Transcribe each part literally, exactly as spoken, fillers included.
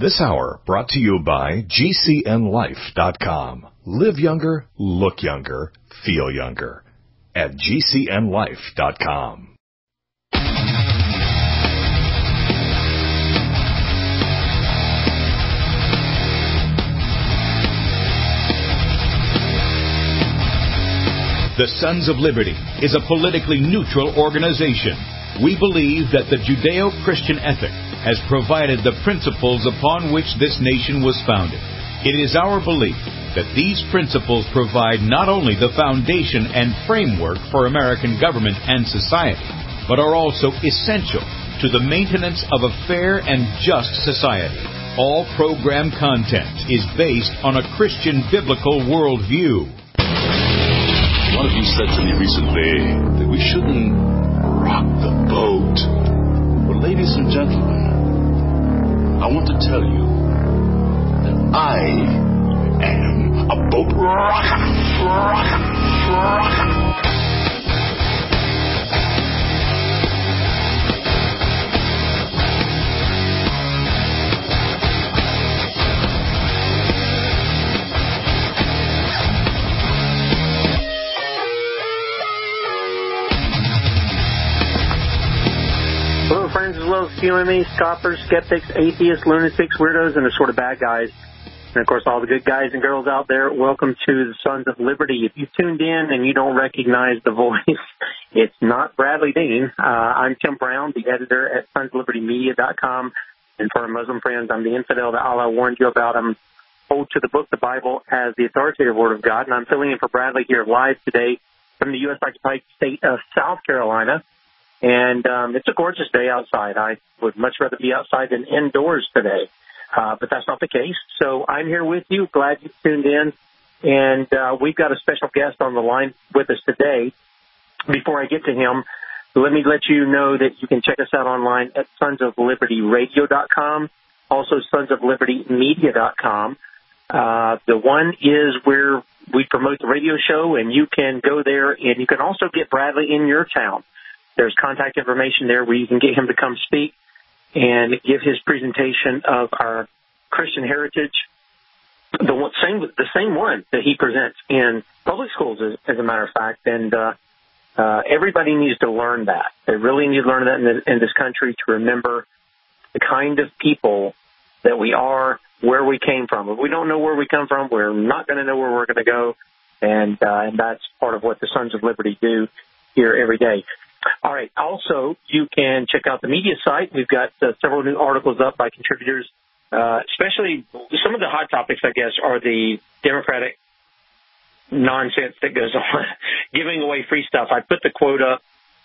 This hour brought to you by G C N life dot com. Live younger, look younger, feel younger at G C N life dot com. The Sons of Liberty is a politically neutral organization. We believe that the Judeo-Christian ethic has provided the principles upon which this nation was founded. It is our belief that these principles provide not only the foundation and framework for American government and society, but are also essential to the maintenance of a fair and just society. All program content is based on a Christian biblical worldview. One of you said to me recently that we shouldn't rock the boat. Well, ladies and gentlemen, I want to tell you that I am a boat rocker, rocker, rocker. Hello, friends, as well as Q M E, scoffers, skeptics, atheists, lunatics, weirdos, and the sort of bad guys. And, of course, all the good guys and girls out there, welcome to the Sons of Liberty. If you tuned in and you don't recognize the voice, it's not Bradley Dean. Uh, I'm Tim Brown, the editor at sons of liberty media dot com. And for our Muslim friends, I'm the infidel that Allah warned you about. I'm hold to the book, the Bible, as the authoritative word of God. And I'm filling in for Bradley here live today from the U S occupied state of South Carolina. And um, it's a gorgeous day outside. I would much rather be outside than indoors today, uh, but that's not the case. So I'm here with you. Glad you tuned in. And uh, we've got a special guest on the line with us today. Before I get to him, let me let you know that you can check us out online at sons of liberty radio dot com, also sons of liberty media dot com. Uh, the one is where we promote the radio show, and you can go there, and you can also get Bradley in your town. There's contact information there where you can get him to come speak and give his presentation of our Christian heritage, the one, same the same one that he presents in public schools, as, as a matter of fact. And uh, uh, everybody needs to learn that. They really need to learn that in, the, in this country, to remember the kind of people that we are, where we came from. If we don't know where we come from, we're not going to know where we're going to go. And, uh, and that's part of what the Sons of Liberty do here every day. All right. Also, you can check out the media site. We've got uh, several new articles up by contributors, uh, especially some of the hot topics, I guess, are the Democratic nonsense that goes on, giving away free stuff. I put the quote up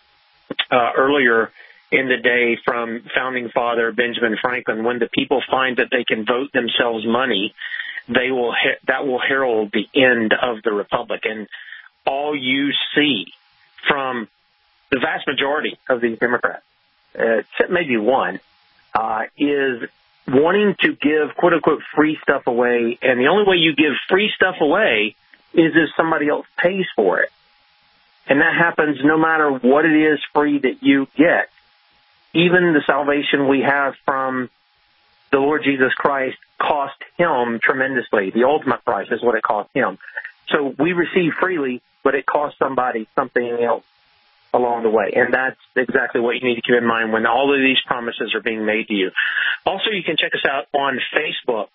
uh, earlier in the day from founding father Benjamin Franklin: when the people find that they can vote themselves money, they will he- that will herald the end of the republic. And all you see from the vast majority of these Democrats, uh, except maybe one, uh, is wanting to give, quote-unquote, free stuff away. And the only way you give free stuff away is if somebody else pays for it. And that happens no matter what it is free that you get. Even the salvation we have from the Lord Jesus Christ cost him tremendously. The ultimate price is what it cost him. So we receive freely, but it costs somebody something else along the way. And that's exactly what you need to keep in mind when all of these promises are being made to you. Also, you can check us out on Facebook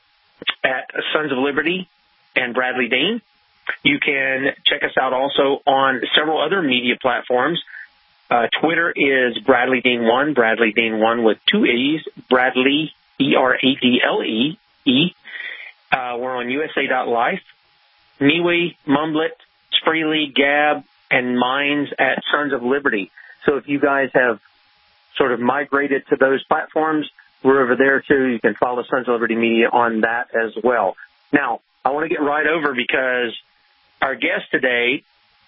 at Sons of Liberty and Bradley Dean. You can check us out also on several other media platforms. Uh, Twitter is Bradley Dean one, Bradley Dean one with two E's, Bradley, E R A D L E, E. Uh, we're on U S A dot life, MeWe, Mumblet, Spreely, Gab, and Minds at Sons of Liberty. So if you guys have sort of migrated to those platforms, we're over there too. You can follow Sons of Liberty Media on that as well. Now, I want to get right over because our guest today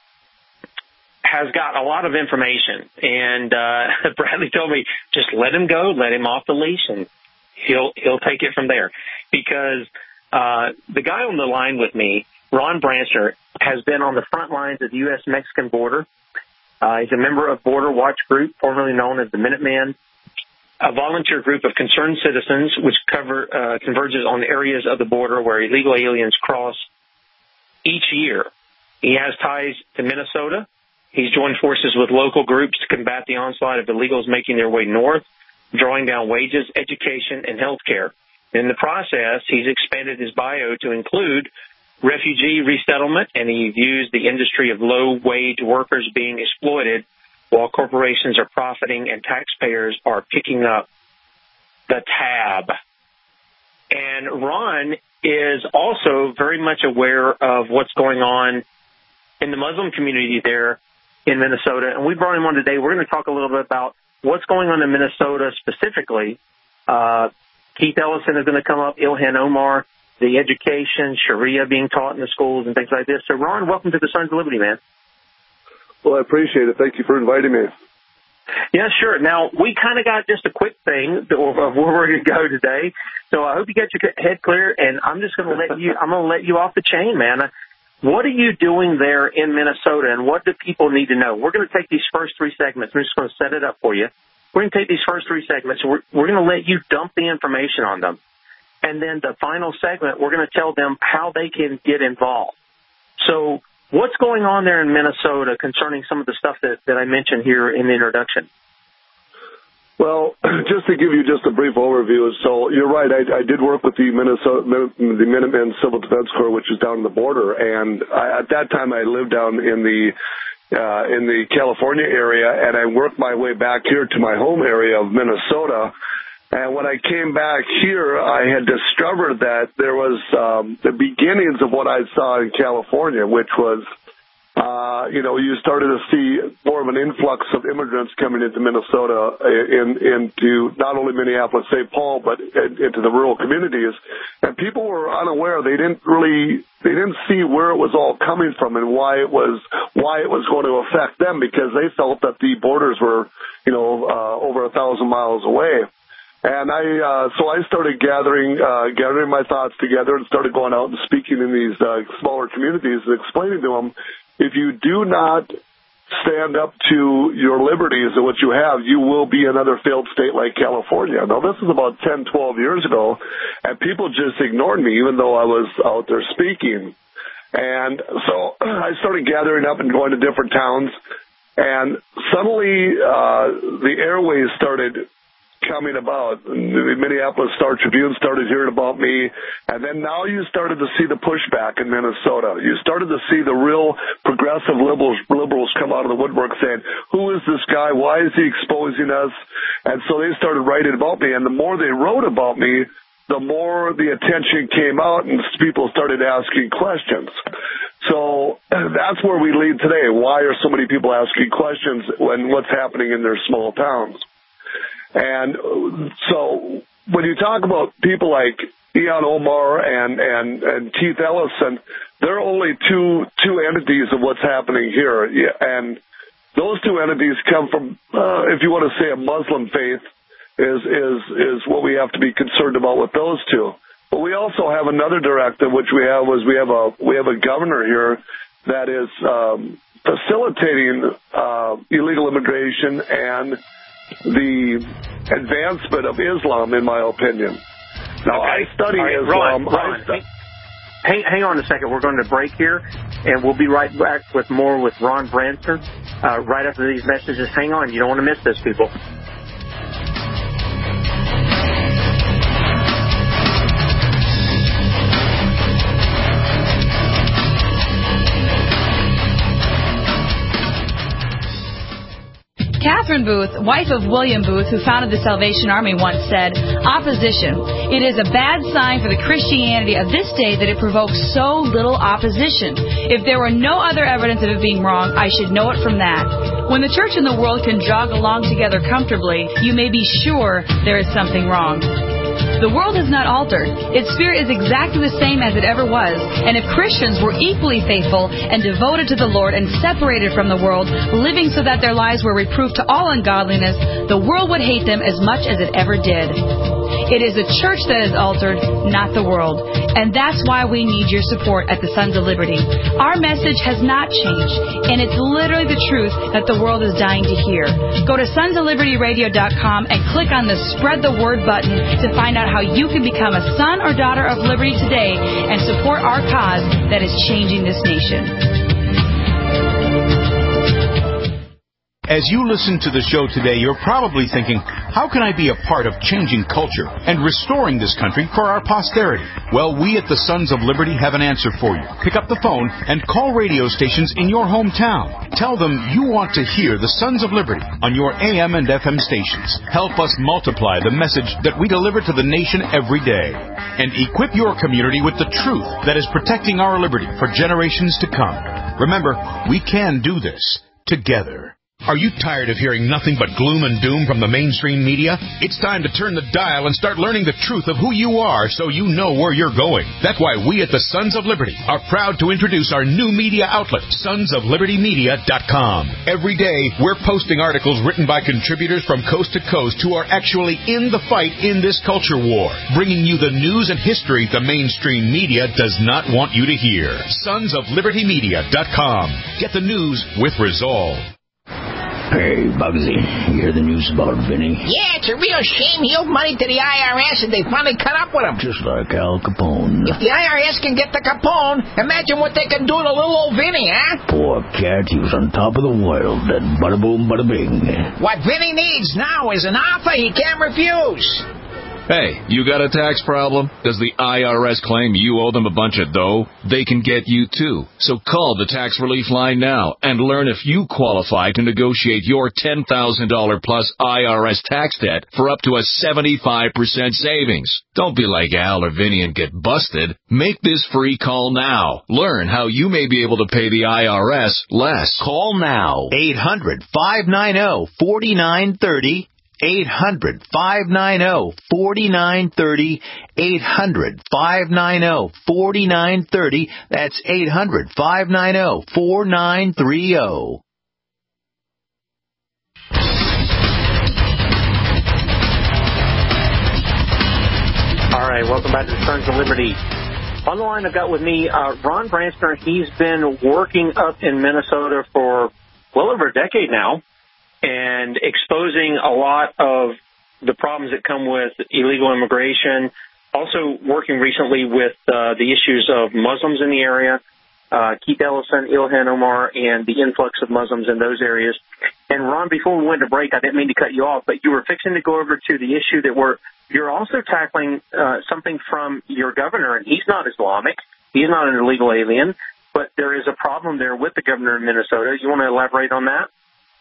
has got a lot of information. And uh, Bradley told me, just let him go, let him off the leash, and he'll he'll take it from there. Because uh, the guy on the line with me, Ron Brancher, has been on the front lines of the U S Mexican border. Uh, he's a member of Border Watch Group, formerly known as the Minutemen. a volunteer group of concerned citizens which cover uh, converges on areas of the border where illegal aliens cross each year. He has ties to Minnesota. He's joined forces with local groups to combat the onslaught of illegals making their way north, drawing down wages, education, and health care. In the process, he's expanded his bio to include refugee resettlement, and he views the industry of low-wage workers being exploited while corporations are profiting and taxpayers are picking up the tab. And Ron is also very much aware of what's going on in the Muslim community there in Minnesota. And we brought him on today. We're going to talk a little bit about what's going on in Minnesota specifically. Uh, Keith Ellison is going to come up, Ilhan Omar, the education, Sharia being taught in the schools and things like this. So, Ron, welcome to the Sons of Liberty, man. Well, I appreciate it. Thank you for inviting me. Yeah, sure. Now, we kind of got just a quick thing of where we're going to go today. So I hope you get your head clear, and I'm just going to let you, I'm going to let you off the chain, man. What are you doing there in Minnesota, and what do people need to know? We're going to take these first three segments. We're just going to set it up for you. We're going to take these first three segments. We're, we're going to let you dump the information on them. And then the final segment, we're going to tell them how they can get involved. So what's going on there in Minnesota concerning some of the stuff that, that I mentioned here in the introduction? Well, just to give you just a brief overview, so you're right. I, I did work with the Minnesota, the Minutemen Civil Defense Corps, which is down the border, and I, at that time I lived down in the uh, in the California area, and I worked my way back here to my home area of Minnesota. And when I came back here, I had discovered that there was um, the beginnings of what I saw in California, which was, uh, you know, you started to see more of an influx of immigrants coming into Minnesota, in, into not only Minneapolis, Saint Paul, but in, into the rural communities. And people were unaware. They didn't really, they didn't see where it was all coming from and why it was, why it was going to affect them, because they felt that the borders were, you know, uh, over a thousand miles away. And I, uh, so I started gathering, uh, gathering my thoughts together and started going out and speaking in these, uh, smaller communities and explaining to them, if you do not stand up to your liberties and what you have, you will be another failed state like California. Now, this is about ten, twelve years ago, and people just ignored me, even though I was out there speaking. And so I started gathering up and going to different towns, and suddenly, uh, the airways started coming about. The Minneapolis Star Tribune started hearing about me, and then now you started to see the pushback in Minnesota. You started to see the real progressive liberals, liberals come out of the woodwork saying, who is this guy? Why is he exposing us? And so they started writing about me, and the more they wrote about me, the more the attention came out and people started asking questions. So that's where we lead today. Why are so many people asking questions when what's happening in their small towns? And so when you talk about people like Ilhan Omar and, and, and Keith Ellison, they're only two two entities of what's happening here. And those two entities come from, uh, if you want to say a Muslim faith, is, is, is what we have to be concerned about with those two. But we also have another directive, which we have was we have a we have a governor here that is um, facilitating uh, illegal immigration and the advancement of Islam, in my opinion. Now, okay. I study right, Islam. Ron, Ron, stu- hang, hang on a second. We're going to break here, and we'll be right back with more with Ron Branson uh, right after these messages. Hang on. You don't want to miss this, people. Catherine Booth, wife of William Booth, who founded the Salvation Army, once said, opposition. It is a bad sign for the Christianity of this day that it provokes so little opposition. If there were no other evidence of it being wrong, I should know it from that. When the church and the world can jog along together comfortably, you may be sure there is something wrong. The world has not altered. Its spirit is exactly the same as it ever was. And if Christians were equally faithful and devoted to the Lord and separated from the world, living so that their lives were reproof to all ungodliness, the world would hate them as much as it ever did. It is the church that is altered, not the world. And that's why we need your support at the Sons of Liberty. Our message has not changed, and it's literally the truth that the world is dying to hear. Go to sons of liberty radio dot com and click on the Spread the Word button to find out how you can become a son or daughter of liberty today and support our cause that is changing this nation. As you listen to the show today, you're probably thinking, how can I be a part of changing culture and restoring this country for our posterity? Well, we at the Sons of Liberty have an answer for you. Pick up the phone and call radio stations in your hometown. Tell them you want to hear the Sons of Liberty on your A M and F M stations. Help us multiply the message that we deliver to the nation every day. And equip your community with the truth that is protecting our liberty for generations to come. Remember, we can do this together. Are you tired of hearing nothing but gloom and doom from the mainstream media? It's time to turn the dial and start learning the truth of who you are so you know where you're going. That's why we at the Sons of Liberty are proud to introduce our new media outlet, sons of liberty media dot com. Every day, we're posting articles written by contributors from coast to coast who are actually in the fight in this culture war, bringing you the news and history the mainstream media does not want you to hear. sons of liberty media dot com. Get the news with resolve. Hey, Bugsy, you hear the news about Vinny? Yeah, it's a real shame he owed money to the I R S and they finally cut up with him. Just like Al Capone. If the I R S can get the Capone, imagine what they can do to little old Vinny, huh? Poor cat, he was on top of the world, then bada boom, bada bing. What Vinny needs now is an offer he can't refuse. Hey, you got a tax problem? Does the I R S claim you owe them a bunch of dough? They can get you too. So call the tax relief line now and learn if you qualify to negotiate your ten thousand dollars plus I R S tax debt for up to a seventy-five percent savings. Don't be like Al or Vinny and get busted. Make this free call now. Learn how you may be able to pay the I R S less. Call now. eight hundred, five nine zero, four nine three zero. eight hundred, five nine zero, four nine three zero. eight hundred, five nine zero, four nine three zero. That's eight hundred, five nine zero, four nine three zero. All right, welcome back to the Sons of Liberty. On the line I've got with me uh, Ron Branstner. He's been working up in Minnesota for well over a decade now, and exposing a lot of the problems that come with illegal immigration. Also working recently with uh, the issues of Muslims in the area, uh, Keith Ellison, Ilhan Omar, and the influx of Muslims in those areas. And Ron, before we went to break, I didn't mean to cut you off, but you were fixing to go over to the issue that we're, you're also tackling uh, something from your governor, and he's not Islamic. He's not an illegal alien, but there is a problem there with the governor of Minnesota. You want to elaborate on that?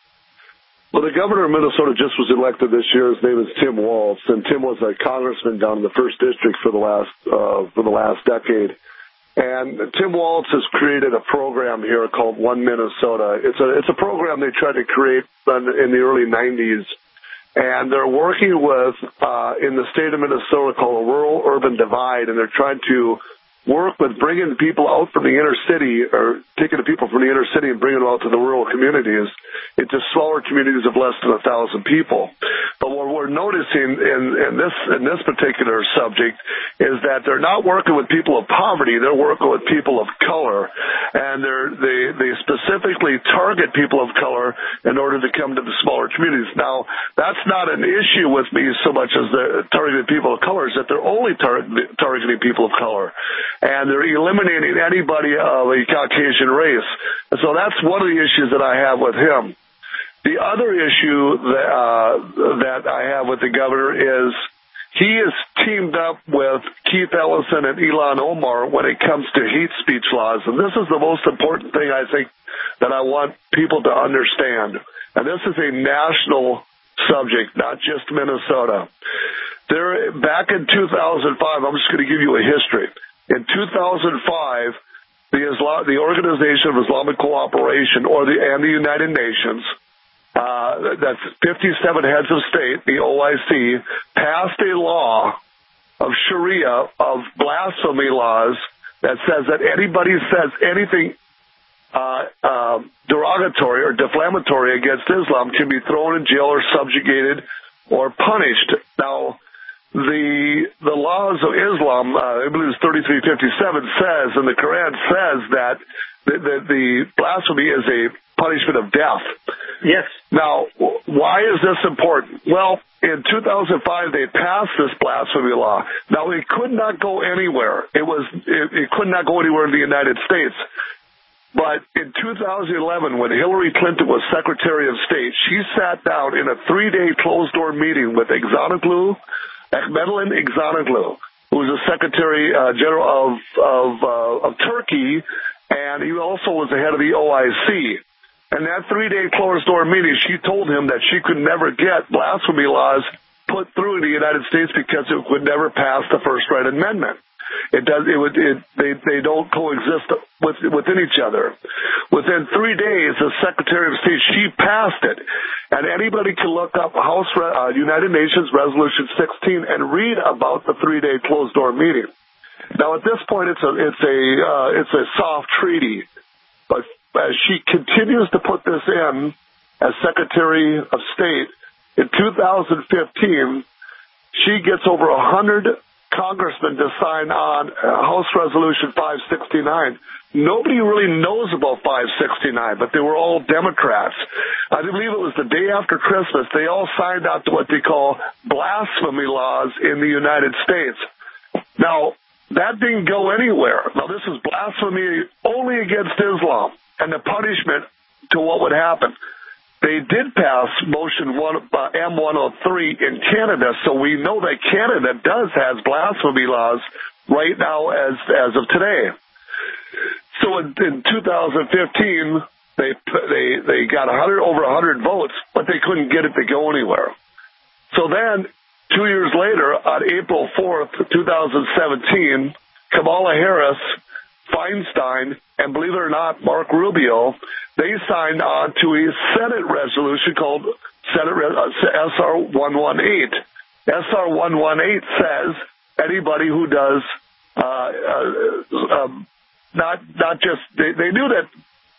Well, the governor of Minnesota just was elected this year. His name is Tim Walz, and Tim was a congressman down in the first district for the last uh, for the last decade. And Tim Walz has created a program here called One Minnesota. It's a it's a program they tried to create in the early nineties, and they're working with uh, in the state of Minnesota called a rural-urban divide, and they're trying to work with bringing people out from the inner city, or taking the people from the inner city and bringing them out to the rural communities into smaller communities of less than a thousand people. But what we're noticing in, in this in this particular subject is that they're not working with people of poverty; they're working with people of color, and they're, they they specifically target people of color in order to come to the smaller communities. Now, that's not an issue with me so much as they're targeting people of color; is that they're only tar- targeting people of color. And they're eliminating anybody of a Caucasian race. And so that's one of the issues that I have with him. The other issue that, uh, that I have with the governor is he is teamed up with Keith Ellison and Ilhan Omar when it comes to hate speech laws. And this is the most important thing I think that I want people to understand. And this is a national subject, not just Minnesota. There, back in two thousand five, I'm just going to give you a history. In two thousand five, the, Islam, the Organization of Islamic Cooperation, or the and the United Nations, uh, that's fifty-seven heads of state, the O I C, passed a law of Sharia, of blasphemy laws, that says that anybody says anything uh, uh, derogatory or defamatory against Islam can be thrown in jail or subjugated or punished. Now, the the laws of Islam, uh, I believe it's thirty-three fifty-seven, says, and the Quran says that the, the, the blasphemy is a punishment of death. Yes. Now, why is this important? Well, in two thousand five, they passed this blasphemy law. Now, it could not go anywhere. It was it, it could not go anywhere in the United States. But in two thousand eleven, when Hillary Clinton was Secretary of State, she sat down in a three-day closed-door meeting with Ahmadollah Ahmadollah Ahmadollah, who was the Secretary uh, General of of, uh, of Turkey, and he also was the head of the O I C. And that three-day closed-door meeting, she told him that she could never get blasphemy laws put through in the United States because it would never pass the First Right Amendment. It does. It would. It, they they don't coexist with, within each other. Within three days, the Secretary of State, she passed it, and anybody can look up House uh, United Nations Resolution sixteen and read about the three-day closed-door meeting. Now, at this point, it's a it's a uh, it's a soft treaty, but as she continues to put this in as Secretary of State in two thousand fifteen, she gets over a hundred congressmen to sign on House Resolution five sixty-nine. Nobody really knows about five sixty-nine, but they were all Democrats. I believe it was the day after Christmas. They all signed on to what they call blasphemy laws in the United States. Now, that didn't go anywhere. Now, this is blasphemy only against Islam, and the punishment to what would happen. They did pass motion one, uh, M one oh three in Canada, so we know that Canada does has blasphemy laws right now as as of today. So in, in two thousand fifteen, they they they got one hundred over one hundred votes, but they couldn't get it to go anywhere. So then, two years later, on April fourth, two thousand seventeen, Kamala Harris, Feinstein, and believe it or not, Mark Rubio, they signed on to a Senate resolution called Senate S R one eighteen. S R one eighteen says anybody who does uh, uh, um, not not just they, they knew that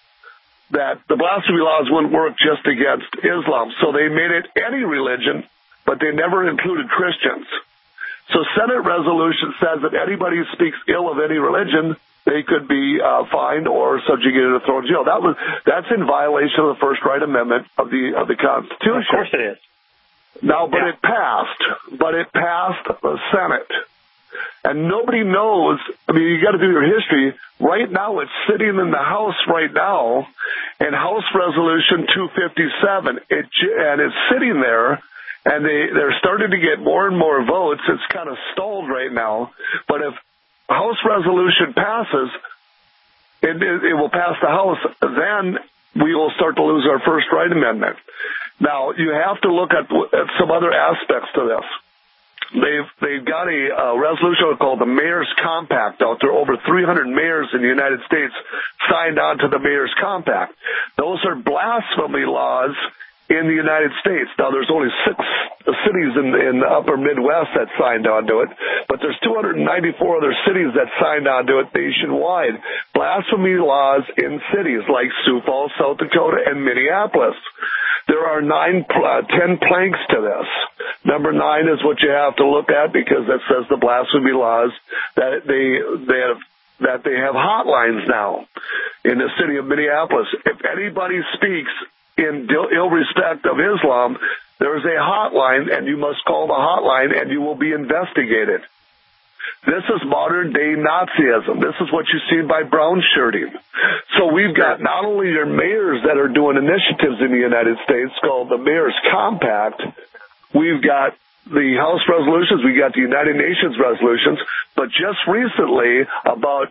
that the blasphemy laws wouldn't work just against Islam, so they made it any religion, but they never included Christians. So Senate resolution says that anybody who speaks ill of any religion, they could be uh, fined or subjugated or thrown in jail. That was that's in violation of the First Right Amendment of the of the Constitution. Of course it is. Now, but yeah. it passed. But it passed the Senate, and nobody knows. I mean, you got to do your history. Right now, it's sitting in the House right now, in House Resolution two fifty-seven. It and it's sitting there. And they, they're starting to get more and more votes. It's kind of stalled right now. But if House resolution passes, it, it, it will pass the House, then we will start to lose our First Right Amendment. Now, you have to look at, at some other aspects to this. They've they've got a, a resolution called the Mayor's Compact out there. Over three hundred mayors in the United States signed on to the Mayor's Compact. Those are blasphemy laws in the United States. Now, there's only six cities in, in the upper Midwest that signed on to it, but there's two hundred ninety-four other cities that signed on to it nationwide. Blasphemy laws in cities like Sioux Falls, South Dakota, and Minneapolis. There are nine, uh, ten planks to this. Number nine is what you have to look at because that says the blasphemy laws that they they have that they have hotlines now in the city of Minneapolis. If anybody speaks in ill respect of Islam, there is a hotline, and you must call the hotline, and you will be investigated. This is modern-day Nazism. This is what you see by brown shirting. So we've got not only your mayors that are doing initiatives in the United States called the Mayor's Compact, we've got the House resolutions, we've got the United Nations resolutions, but just recently, about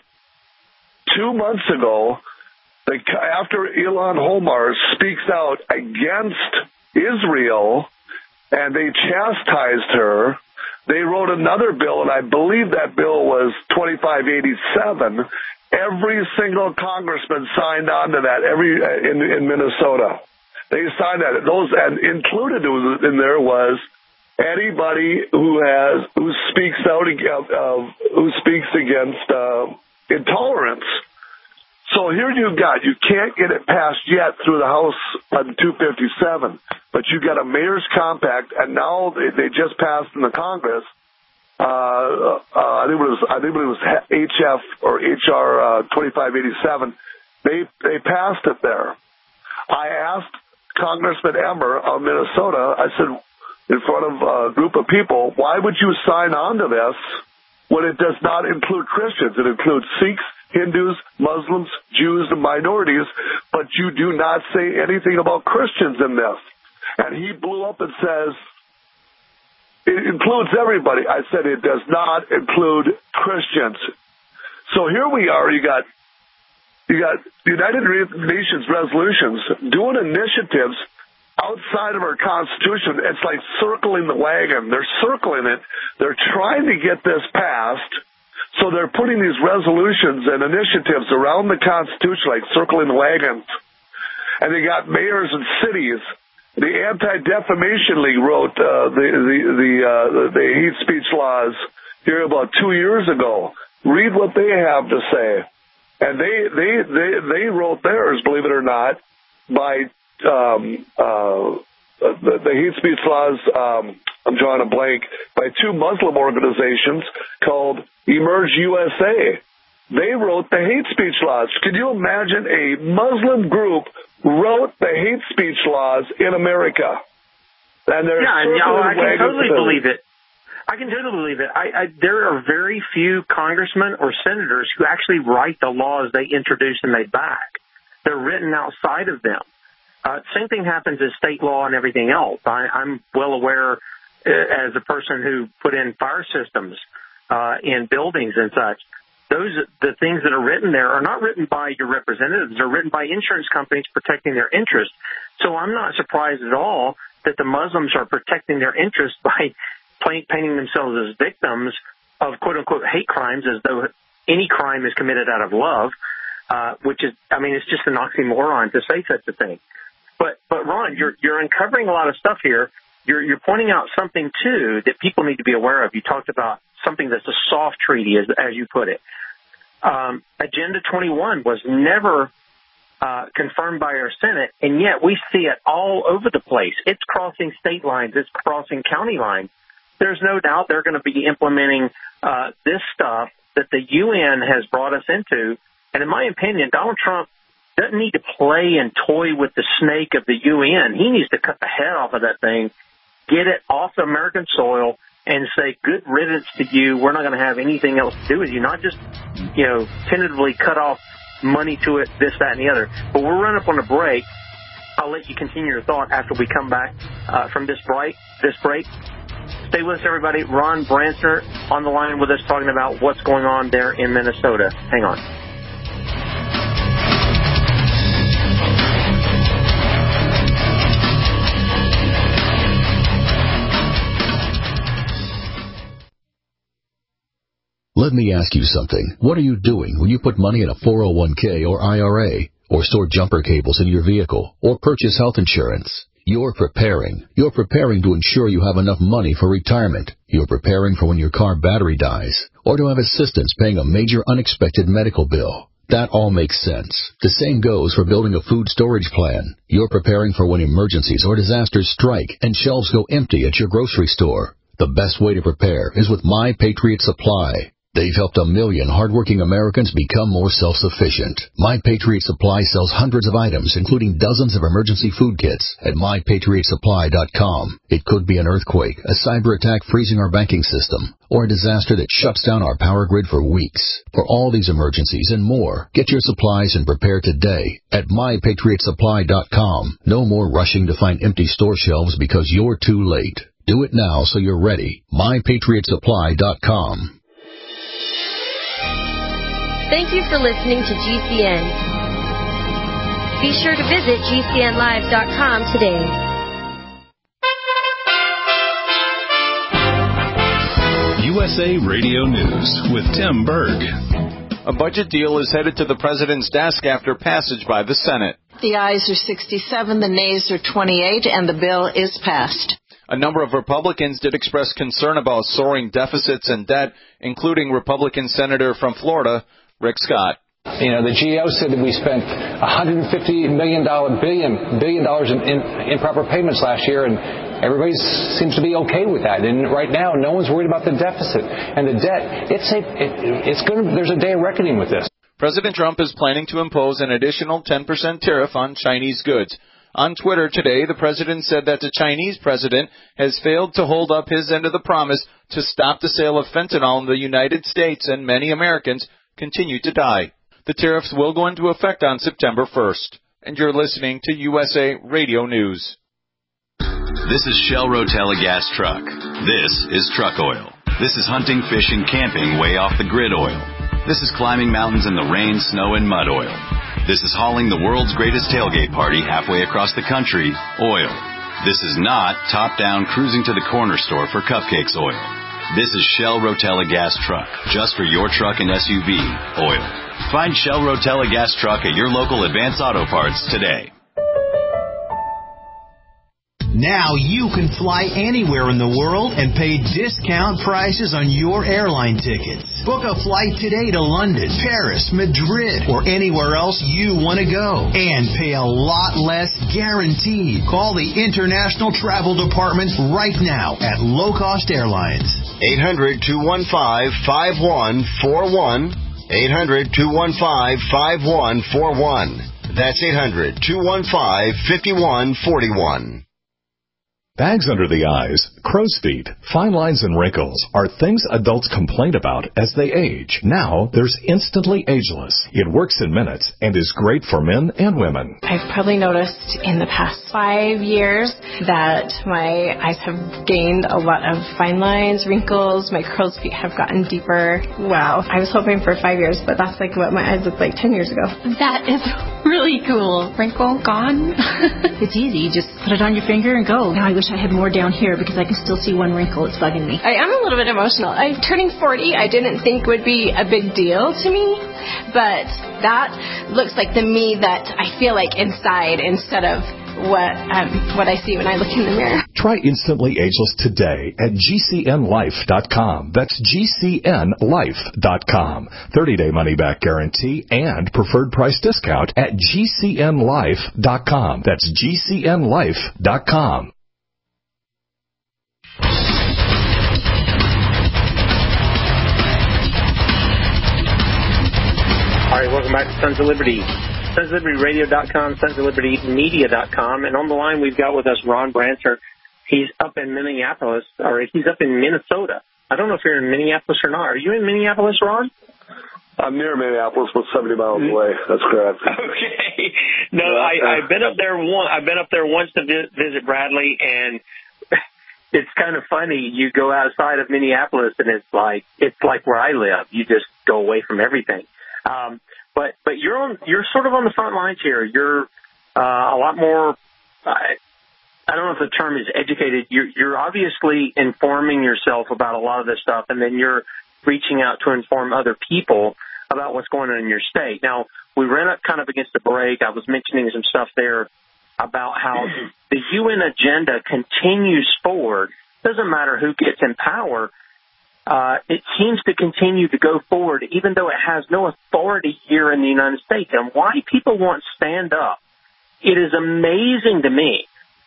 two months ago, after Ilhan Omar speaks out against Israel and they chastised her, they wrote another bill, and I believe that bill was twenty-five eighty-seven. Every single congressman signed on to that. Every in, in Minnesota, they signed that. Those and included in there was anybody who has who speaks out uh, who speaks against uh, intolerance. So here you've got, you can't get it passed yet through the House on two fifty-seven, but you've got a Mayor's Compact, and now they, they just passed in the Congress uh, uh, I think it was, I think it was H F or H R uh, twenty-five eighty-seven. They they passed it there. I asked Congressman Emmer of Minnesota, I said, in front of a group of people, why would you sign on to this when it does not include Christians? It includes Sikhs, Hindus, Muslims, Jews, and minorities, but you do not say anything about Christians in this. And he blew up and says, it includes everybody. I said, it does not include Christians. So here we are, you got you got United Nations resolutions doing initiatives outside of our Constitution. It's like circling the wagon. They're circling it. They're trying to get this passed. So they're putting these resolutions and initiatives around the Constitution, like circling the wagons. And they got mayors and cities. The Anti-Defamation League wrote uh, the the the, uh, the hate speech laws here about two years ago. Read what they have to say. And they they they, they wrote theirs, believe it or not, by um, uh, the, the hate speech laws. Um, I'm drawing a blank, by two Muslim organizations called Emerge U S A. They wrote the hate speech laws. Can you imagine a Muslim group wrote the hate speech laws in America? And they're yeah, and, you know, I can totally them. believe it. I can totally believe it. I, I, there are very few congressmen or senators who actually write the laws they introduce and they back. They're written outside of them. Uh, same thing happens in state law and everything else. I, I'm well aware, uh, as a person who put in fire systems uh, in buildings and such, those the things that are written there are not written by your representatives. They're written by insurance companies protecting their interests. So I'm not surprised at all that the Muslims are protecting their interests by painting themselves as victims of quote-unquote hate crimes, as though any crime is committed out of love, uh, which is, I mean, it's just an oxymoron to say such a thing. But, but Ron, you're, you're uncovering a lot of stuff here. You're, you're pointing out something, too, that people need to be aware of. You talked about something that's a soft treaty, as, as you put it. Um, Agenda twenty-one was never uh, confirmed by our Senate, and yet we see it all over the place. It's crossing state lines. It's crossing county lines. There's no doubt they're going to be implementing uh, this stuff that the U N has brought us into. And in my opinion, Donald Trump doesn't need to play and toy with the snake of the U N. He needs to cut the head off of that thing, get it off American soil, and say, good riddance to you. We're not going to have anything else to do with you. Not just, you know, tentatively cut off money to it, this, that, and the other. But we're running up on a break. I'll let you continue your thought after we come back uh, from this break. This break. Stay with us, everybody. Ron Branstner on the line with us talking about what's going on there in Minnesota. Hang on. Let me ask you something. What are you doing when you put money in a four oh one k or I R A, or store jumper cables in your vehicle, or purchase health insurance? You're preparing. You're preparing to ensure you have enough money for retirement. You're preparing for when your car battery dies, or to have assistance paying a major unexpected medical bill. That all makes sense. The same goes for building a food storage plan. You're preparing for when emergencies or disasters strike and shelves go empty at your grocery store. The best way to prepare is with My Patriot Supply. They've helped a million hardworking Americans become more self-sufficient. My Patriot Supply sells hundreds of items, including dozens of emergency food kits, at my patriot supply dot com. It could be an earthquake, a cyber attack freezing our banking system, or a disaster that shuts down our power grid for weeks. For all these emergencies and more, get your supplies and prepare today at my patriot supply dot com. No more rushing to find empty store shelves because you're too late. Do it now so you're ready. my patriot supply dot com. Thank you for listening to G C N. Be sure to visit G C N live dot com today. U S A Radio News with Tim Berg. A budget deal is headed to the president's desk after passage by the Senate. The ayes are sixty-seven, the nays are twenty-eight, and the bill is passed. A number of Republicans did express concern about soaring deficits and debt, including Republican Senator from Florida, Rick Scott. You know, the G A O said that we spent one hundred fifty million dollars, billion, billion dollars in, in improper payments last year, and everybody seems to be okay with that. And right now, no one's worried about the deficit and the debt. It's a, it, it's going to, there's a day of reckoning with this. President Trump is planning to impose an additional ten percent tariff on Chinese goods. On Twitter today, the president said that the Chinese president has failed to hold up his end of the promise to stop the sale of fentanyl in the United States, and many Americans continue to die. The tariffs will go into effect on September first. And you're listening to U S A Radio News. This is Shell Rotella gas truck. This is truck oil. This is hunting, fishing, camping way off the grid oil. This is climbing mountains in the rain, snow, and mud oil. This is hauling the world's greatest tailgate party halfway across the country, oil. This is not top-down cruising to the corner store for cupcakes oil. This is Shell Rotella gas truck, just for your truck and S U V, oil. Find Shell Rotella gas truck at your local Advance Auto Parts today. Now you can fly anywhere in the world and pay discount prices on your airline tickets. Book a flight today to London, Paris, Madrid, or anywhere else you want to go. And pay a lot less guaranteed. Call the International Travel Department right now at Low Cost Airlines. eight hundred, two one five, five one four one. eight hundred, two one five, five one four one. That's eight hundred, two one five, five one four one. Bags under the eyes, crow's feet, fine lines and wrinkles are things adults complain about as they age. Now, there's Instantly Ageless. It works in minutes and is great for men and women. I've probably noticed in the past five years that my eyes have gained a lot of fine lines, wrinkles, my crow's feet have gotten deeper. Wow. I was hoping for five years, but that's like what my eyes looked like ten years ago. That is really cool. Wrinkle gone. It's easy. You just put it on your finger and go. Now I wish I had more down here because I can still see one wrinkle. It's bugging me. I am a little bit emotional. I, turning forty, I didn't think would be a big deal to me, but that looks like the me that I feel like inside instead of what um, what I see when I look in the mirror. Try Instantly Ageless today at G C N life dot com. That's G C N life dot com. thirty-day money-back guarantee and preferred price discount at G C N life dot com. That's G C N life dot com. All right, welcome back to Sons of Liberty. Sons of Liberty Radio dot com, Sons of Liberty Media dot com. And on the line, we've got with us Ron Brancer. He's up in Minneapolis, or he's up in Minnesota. I don't know if you're in Minneapolis or not. Are you in Minneapolis, Ron? I'm near Minneapolis, but seventy miles away. That's correct. Okay. No, I, I've been up there one. I've been up there once to vi- visit Bradley, and it's kind of funny. You go outside of Minneapolis, and it's like it's like where I live. You just go away from everything. Um, but but you're on you're sort of on the front lines here. You're uh, a lot more. Uh, I don't know if the term is educated. You're, you're obviously informing yourself about a lot of this stuff, and then you're reaching out to inform other people about what's going on in your state. Now, we ran up kind of against the break. I was mentioning some stuff there about how the U N agenda continues forward. Doesn't matter who gets in power. Uh, it seems to continue to go forward, even though it has no authority here in the United States. And why people won't stand up, it is amazing to me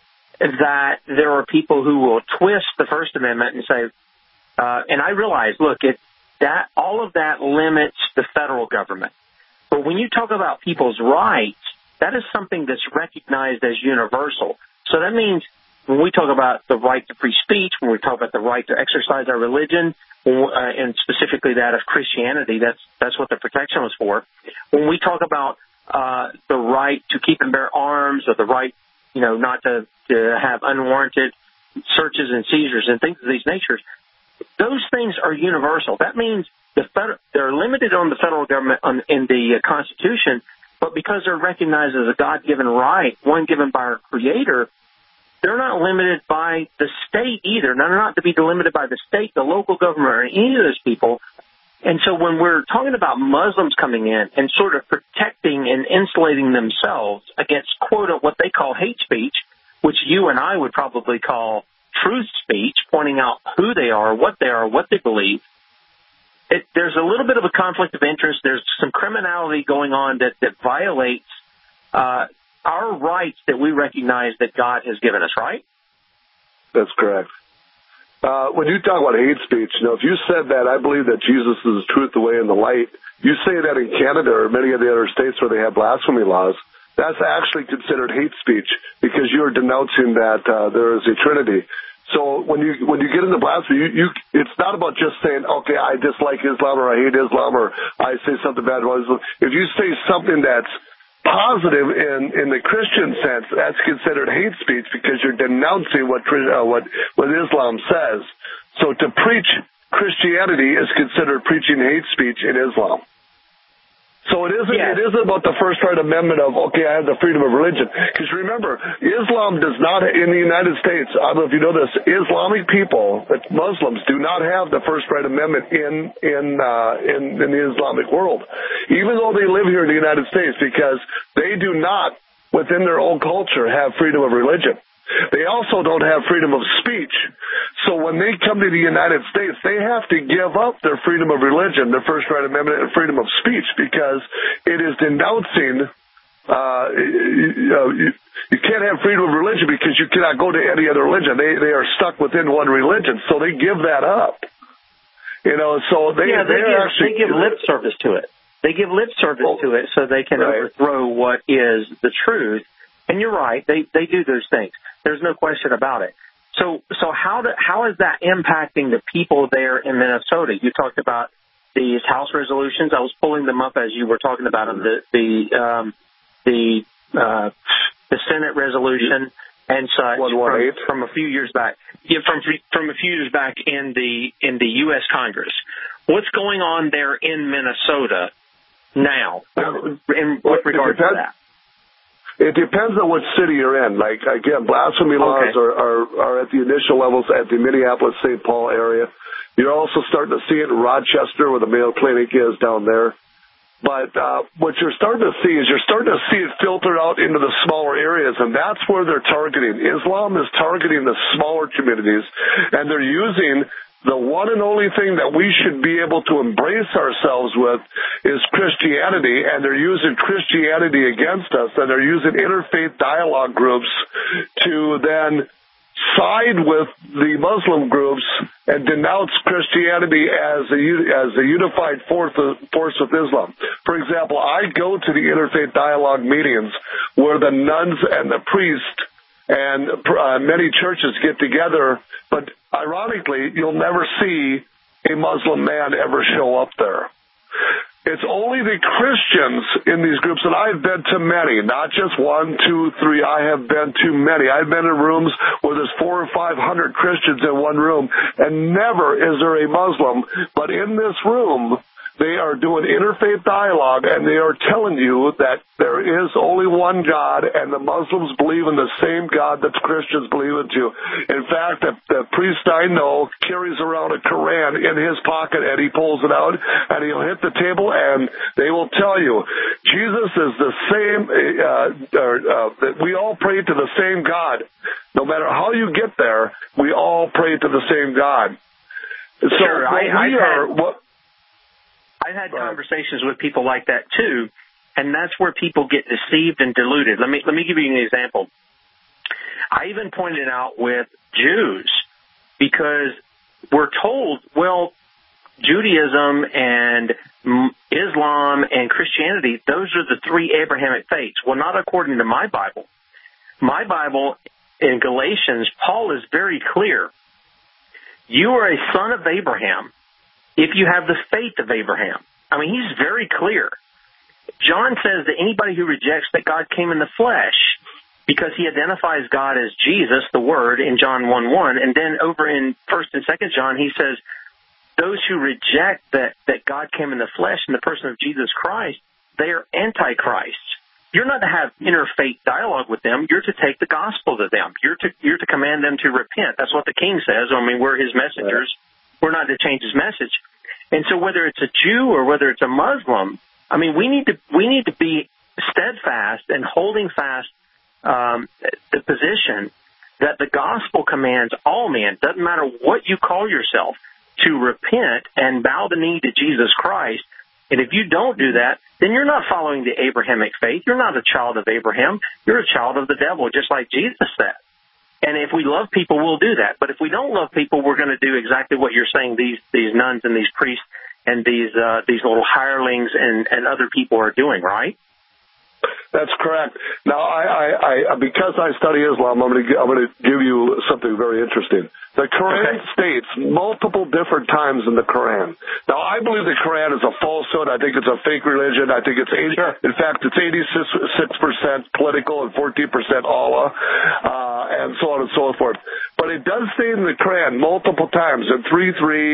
that there are people who will twist the First Amendment and say, uh, and I realize, look, it, that all of that limits the federal government. But when you talk about people's rights, that is something that's recognized as universal. So that means when we talk about the right to free speech, when we talk about the right to exercise our religion, uh, and specifically that of Christianity, that's that's what the protection was for. When we talk about uh, the right to keep and bear arms, or the right, you know, not to, to have unwarranted searches and seizures and things of these natures, those things are universal. That means the federal, they're limited on the federal government on, in the uh, Constitution, but because they're recognized as a God-given right, one given by our Creator, they're not limited by the state either. They're not to be delimited by the state, the local government, or any of those people. And so when we're talking about Muslims coming in and sort of protecting and insulating themselves against, quote, what they call hate speech, which you and I would probably call truth speech, pointing out who they are, what they are, what they believe, it, there's a little bit of a conflict of interest. There's some criminality going on that, that violates uh, our rights that we recognize that God has given us, right? That's correct. Uh, when you talk about hate speech, you know, if you said that, I believe that Jesus is the truth, the way, and the light. You say that in Canada or many of the other states where they have blasphemy laws, that's actually considered hate speech because you're denouncing that uh, there is a Trinity. So when you when you get into blasphemy, you, you it's not about just saying, okay, I dislike Islam or I hate Islam or I say something bad about Islam. If you say something that's positive in in the Christian sense, that's considered hate speech because you're denouncing what uh, what what Islam says. So to preach Christianity is considered preaching hate speech in Islam. So it isn't, yes. it isn't about the First Right Amendment of, okay, I have the freedom of religion. Because remember, Islam does not, in the United States, I don't know if you know this, Islamic people, Muslims, do not have the First Right Amendment in, in, uh, in, in the Islamic world. Even though they live here in the United States, because they do not, within their own culture, have freedom of religion. They also don't have freedom of speech. So when they come to the United States, they have to give up their freedom of religion, their First Right Amendment, and freedom of speech because it is denouncing, uh, you, know, you, you can't have freedom of religion because you cannot go to any other religion. They, they are stuck within one religion, so they give that up. You know, so they, yeah, they, give, actually, they give lip service to it. They give lip service oh, to it so they can right. overthrow what is the truth. And you're right, they, they do those things. There's no question about it. So so how do, how is that impacting the people there in Minnesota? You talked about these House resolutions. I was pulling them up as you were talking about them. The the um, the uh, the Senate resolution and such from, from a few years back. Yeah, from from a few years back in the in the U S Congress. What's going on there in Minnesota now in with regard to that? It depends on what city you're in. Like, again, blasphemy laws okay. are, are, are at the initial levels at the Minneapolis, Saint Paul area. You're also starting to see it in Rochester where the Mayo Clinic is down there. But uh, what you're starting to see is you're starting to see it filtered out into the smaller areas, and that's where they're targeting. Islam is targeting the smaller communities, and they're using the one and only thing that we should be able to embrace ourselves with is Christianity, and they're using Christianity against us, and they're using interfaith dialogue groups to then side with the Muslim groups and denounce Christianity as a, as a unified force, force with Islam. For example, I go to the interfaith dialogue meetings where the nuns and the priests and uh, many churches get together, but ironically, you'll never see a Muslim man ever show up there. It's only the Christians in these groups, and I've been to many, not just one, two, three. I have been to many. I've been in rooms where there's four or five hundred Christians in one room, and never is there a Muslim. But in this room, they are doing interfaith dialogue, and they are telling you that there is only one God, and the Muslims believe in the same God that the Christians believe in too. In fact, the, the priest I know carries around a Koran in his pocket, and he pulls it out, and he'll hit the table, and they will tell you, Jesus is the same, uh, or, uh, that we all pray to the same God. No matter how you get there, we all pray to the same God. So sure, I, we I've are... Had... What, I've had conversations with people like that too, and that's where people get deceived and deluded. Let me let me give you an example. I even pointed out with Jews because we're told, well, Judaism and Islam and Christianity, those are the three Abrahamic faiths. Well, not according to my Bible. My Bible in Galatians, Paul is very clear. You are a son of Abraham if you have the faith of Abraham. I mean, he's very clear. John says that anybody who rejects that God came in the flesh, because he identifies God as Jesus, the Word, in John one one, and then over in First and Second John, he says, those who reject that, that God came in the flesh in the person of Jesus Christ, they are antichrists. You're not to have interfaith dialogue with them. You're to take the gospel to them. You're to you're to command them to repent. That's what the King says. I mean, we're his messengers. We're not to change his message. And so whether it's a Jew or whether it's a Muslim, I mean, we need to we need to be steadfast and holding fast um, the position that the gospel commands all men, doesn't matter what you call yourself, to repent and bow the knee to Jesus Christ. And if you don't do that, then you're not following the Abrahamic faith. You're not a child of Abraham. You're a child of the devil, just like Jesus said. And if we love people, we'll do that. But if we don't love people, we're going to do exactly what you're saying these these nuns and these priests and these uh, these little hirelings and, and other people are doing, right? That's correct. Now, I, I, I because I study Islam, I'm going to I'm going to give you something very interesting. The Quran okay. states multiple different times in the Quran. Now, I believe the Quran is a falsehood. I think it's a fake religion. I think it's eighty. Sure. In fact, it's eighty-six percent political and fourteen percent Allah, uh, and so on and so forth. But it does say in the Quran multiple times in three three,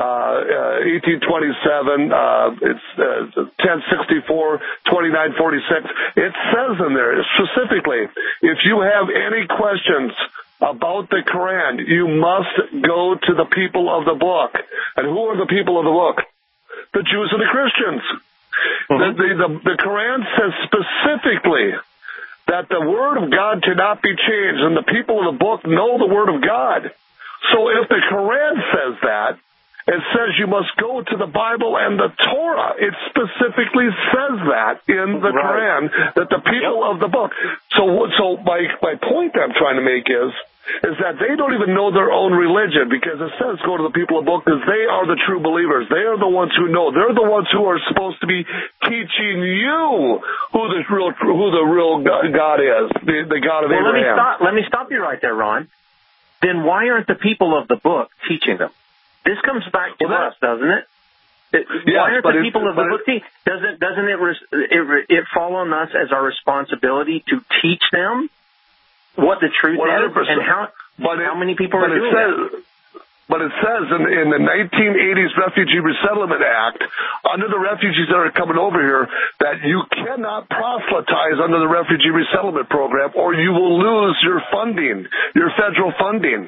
uh, eighteen twenty-seven, uh, it's uh, ten sixty-four, twenty-nine forty-six. It says in there specifically, if you have any questions about the Quran, you must go to the people of the book. And who are the people of the book? The Jews and the Christians. Mm-hmm. The, the, the, the Quran says specifically that the Word of God cannot be changed, and the people of the book know the Word of God. So if the Quran says that, it says you must go to the Bible and the Torah. It specifically says that in the right. Quran, that the people yep. of the book. So, so my my point I'm trying to make is, is that they don't even know their own religion, because it says go to the people of the book, because they are the true believers. They are the ones who know. They're the ones who are supposed to be teaching you who the real who the real God is, the, the God of well, Abraham. Let me stop. Let me stop you right there, Ron. Then why aren't the people of the book teaching them? This comes back to well, us, doesn't it? it yes, why aren't the people of the it, book teaching? Doesn't doesn't it, it it fall on us as our responsibility to teach them what the truth one hundred percent is and how but how it, many people are it doing says, that? But it says in, in the nineteen eighties Refugee Resettlement Act, under the refugees that are coming over here, that you cannot proselytize under the Refugee Resettlement Program, or you will lose your funding, your federal funding.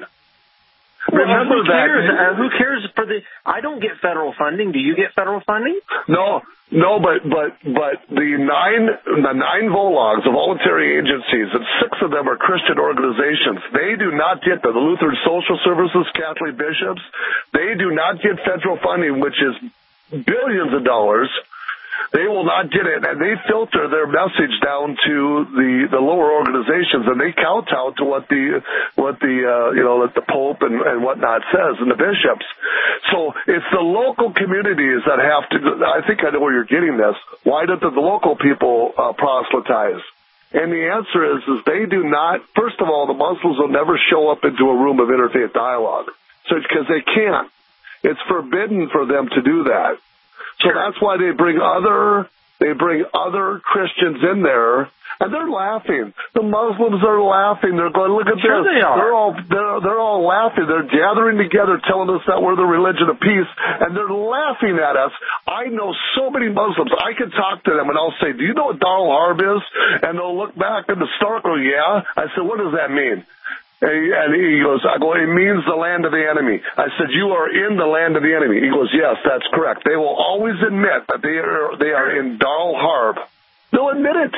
Well, Remember who cares? that. Uh, who cares for the? I don't get federal funding. Do you get federal funding? No, no, but but but the nine the nine vologs, the voluntary agencies, and six of them are Christian organizations. They do not get the, the Lutheran Social Services, Catholic bishops. They do not get federal funding, which is billions of dollars. They will not get it, and they filter their message down to the, the lower organizations, and they kowtow to what the what the uh, you know what the Pope and, and whatnot says, and the bishops. So it's the local communities that have to. I think I know where you're getting this. Why don't the, the local people uh, proselytize? And the answer is, is they do not. First of all, the Muslims will never show up into a room of interfaith dialogue, so because they can't. It's forbidden for them to do that. So that's why they bring other they bring other Christians in there, and they're laughing. The Muslims are laughing. They're going, look at sure this. They are. They're all they're, they're all laughing. They're gathering together, telling us that we're the religion of peace, and they're laughing at us. I know so many Muslims. I can talk to them, and I'll say, "Do you know what Darul Harb is?" And they'll look back in the stark. Oh, yeah. I said, "What does that mean?" And he goes, I go, it means the land of the enemy. I said, you are in the land of the enemy. He goes, yes, that's correct. They will always admit that they are they are in Darul Harb. They'll admit it.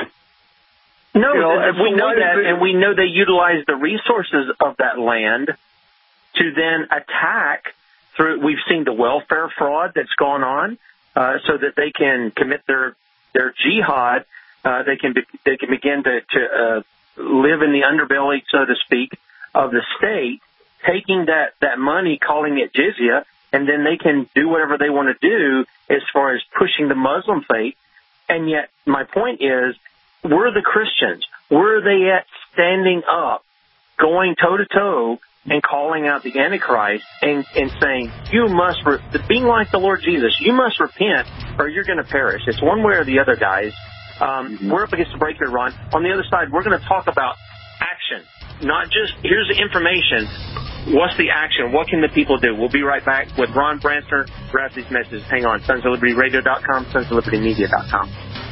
No, you know, we know that, they, and we know they utilize the resources of that land to then attack through. We've seen the welfare fraud that's gone on, uh, so that they can commit their their jihad. Uh, they can be, they can begin to, to uh, live in the underbelly, so to speak, of the state, taking that, that money, calling it jizya, and then they can do whatever they want to do as far as pushing the Muslim faith. And yet, my point is, we're the Christians. Where are they at standing up, going toe-to-toe, and calling out the Antichrist and, and saying, you must, re- being like the Lord Jesus, you must repent or you're going to perish. It's one way or the other, guys. Um, mm-hmm. We're up against the break here, Ron. On the other side, we're going to talk about action. Not just, here's the information. What's the action? What can the people do? We'll be right back with Ron Branstner right after these messages. Hang on. Sons of Liberty Radio dot com, Sons of Liberty Media dot com.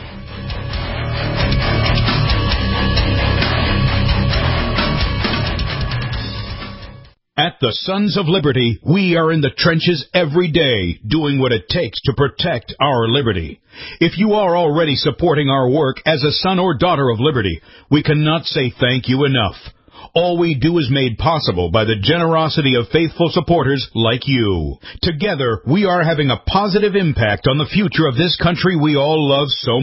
At the Sons of Liberty, we are in the trenches every day, doing what it takes to protect our liberty. If you are already supporting our work as a son or daughter of liberty, we cannot say thank you enough. All we do is made possible by the generosity of faithful supporters like you. Together, we are having a positive impact on the future of this country we all love so much.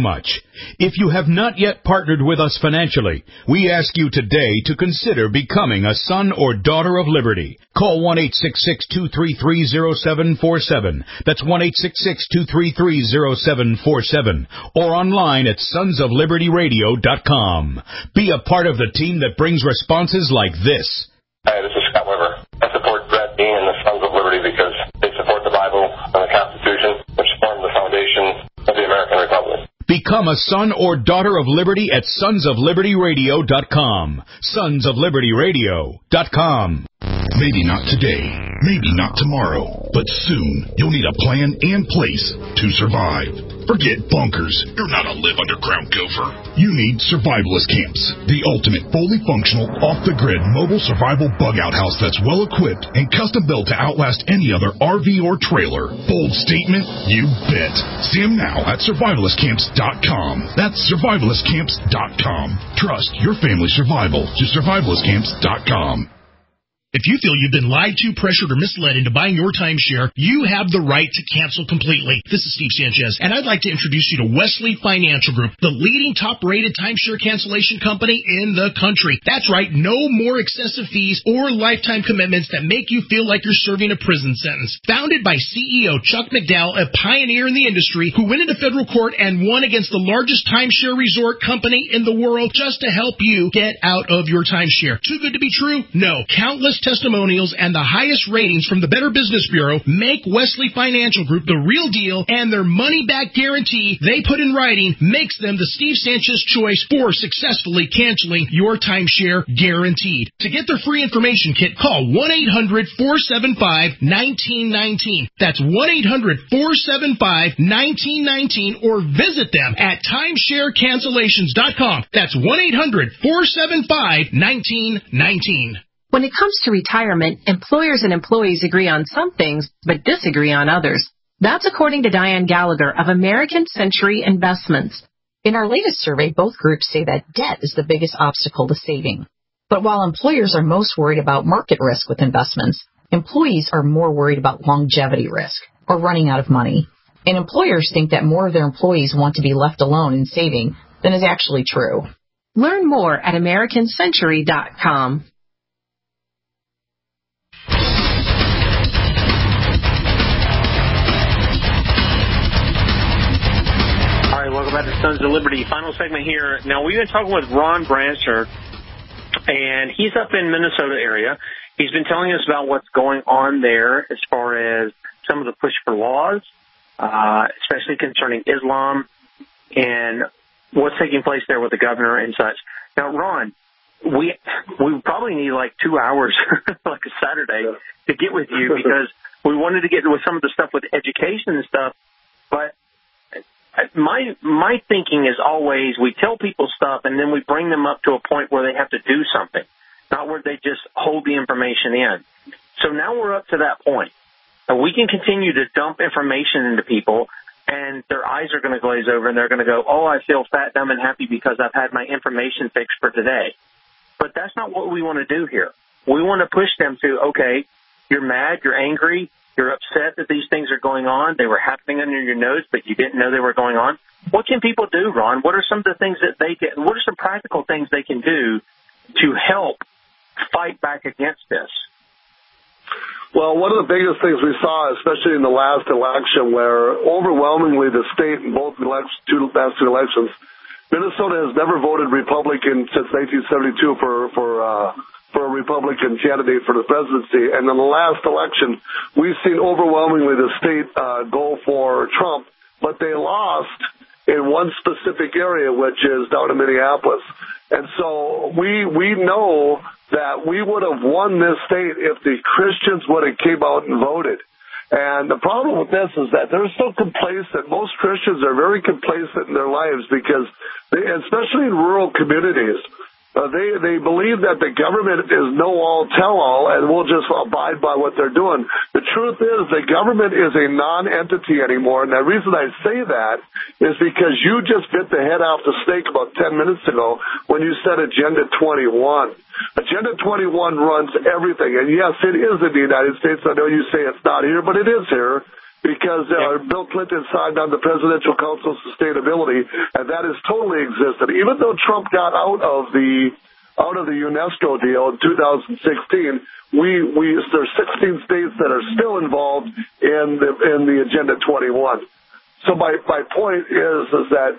If you have not yet partnered with us financially, we ask you today to consider becoming a son or daughter of liberty. Call one eight six six, two three three, zero seven four seven. That's one eight six six, two three three, zero seven four seven. Or online at sons of liberty radio dot com. Be a part of the team that brings responses like this. Hi, this is Scott Weber. I support Brett Dean and the Sons of Liberty because they support the Bible and the Constitution, which form the foundation of the American Republic. Become a son or daughter of liberty at sons of liberty radio dot com. sons of liberty radio dot com. Maybe not today, maybe not tomorrow, but soon you'll need a plan and place to survive. Forget bunkers. You're not a live underground gopher. You need survivalist camps, the ultimate fully functional, off-the-grid mobile survival bug-out house that's well-equipped and custom-built to outlast any other R V or trailer. Bold statement? You bet. See them now at survivalist camps dot com. That's survivalist camps dot com. Trust your family's survival to survivalist camps dot com. If you feel you've been lied to, pressured, or misled into buying your timeshare, you have the right to cancel completely. This is Steve Sanchez, and I'd like to introduce you to Wesley Financial Group, the leading top-rated timeshare cancellation company in the country. That's right, no more excessive fees or lifetime commitments that make you feel like you're serving a prison sentence. Founded by C E O Chuck McDowell, a pioneer in the industry who went into federal court and won against the largest timeshare resort company in the world just to help you get out of your timeshare. Too good to be true? No. Countless testimonials and the highest ratings from the Better Business Bureau make Wesley Financial Group the real deal, and their money-back guarantee they put in writing makes them the Steve Sanchez choice for successfully canceling your timeshare guaranteed. To get their free information kit, call one eight hundred, four seven five, one nine one nine. That's one eight hundred, four seven five, one nine one nine, or visit them at timeshare cancellations dot com. That's one eight hundred, four seven five, one nine one nine. When it comes to retirement, employers and employees agree on some things, but disagree on others. That's according to Diane Gallagher of American Century Investments. In our latest survey, both groups say that debt is the biggest obstacle to saving. But while employers are most worried about market risk with investments, employees are more worried about longevity risk or running out of money. And employers think that more of their employees want to be left alone in saving than is actually true. Learn more at American Century dot com. Welcome back to Sons of Liberty. Final segment here. Now, we've been talking with Ron Brancher, and he's up in Minnesota area. He's been telling us about what's going on there as far as some of the push for laws, uh, especially concerning Islam, and what's taking place there with the governor and such. Now, Ron, we we probably need like two hours, like a Saturday, to get with you because we wanted to get with some of the stuff with education and stuff, but My my thinking is always we tell people stuff and then we bring them up to a point where they have to do something, not where they just hold the information in. So now we're up to that point. And we can continue to dump information into people, and their eyes are going to glaze over, and they're going to go, oh, I feel fat, dumb, and happy because I've had my information fixed for today. But that's not what we want to do here. We want to push them to, okay, you're mad, you're angry, you're upset that these things are going on. They were happening under your nose, but you didn't know they were going on. What can people do, Ron? What are some of the things that they can, what are some practical things they can do to help fight back against this? Well, one of the biggest things we saw, especially in the last election, where overwhelmingly the state in both elect- two last two elections, Minnesota has never voted Republican since nineteen seventy-two for, for, uh, for a Republican candidate for the presidency. And in the last election, we've seen overwhelmingly the state uh, go for Trump, but they lost in one specific area, which is down in Minneapolis. And so we we know that we would have won this state if the Christians would have came out and voted. And the problem with this is that they're so complacent. Most Christians are very complacent in their lives because, they, especially in rural communities, Uh, they they believe that the government is no all tell all and will just abide by what they're doing. The truth is the government is a non-entity anymore, and the reason I say that is because you just bit the head off the snake about ten minutes ago when you said Agenda twenty-one. Agenda twenty-one runs everything, and yes, it is in the United States. I know you say it's not here, but it is here. because uh, Bill Clinton signed on the Presidential Council of Sustainability, and that has totally existed. Even though Trump got out of the out of the UNESCO deal in two thousand sixteen, we we there's sixteen states that are still involved in the in the Agenda twenty-one. So my my point is is that,